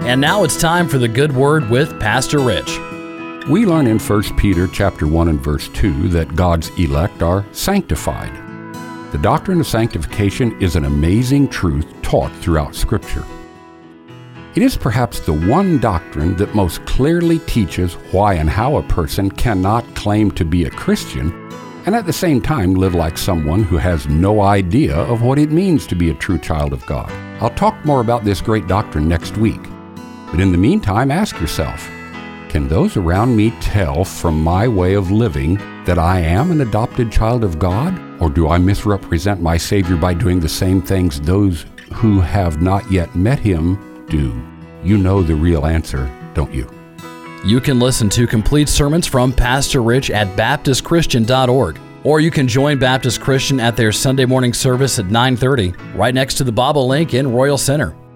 And now it's time for the Good Word with Pastor Rich. We learn in 1 Peter chapter 1 and verse 2 that God's elect are sanctified. The doctrine of sanctification is an amazing truth taught throughout Scripture. It is perhaps the one doctrine that most clearly teaches why and how a person cannot claim to be a Christian and at the same time live like someone who has no idea of what it means to be a true child of God. I'll talk more about this great doctrine next week. But in the meantime, ask yourself, can those around me tell from my way of living that I am an adopted child of God? Or do I misrepresent my Savior by doing the same things those who have not yet met Him do? You know the real answer, don't you? You can listen to complete sermons from Pastor Rich at BaptistChristian.org. Or you can join Baptist Christian at their Sunday morning service at 9:30, right next to the Bobolink in Royal Center.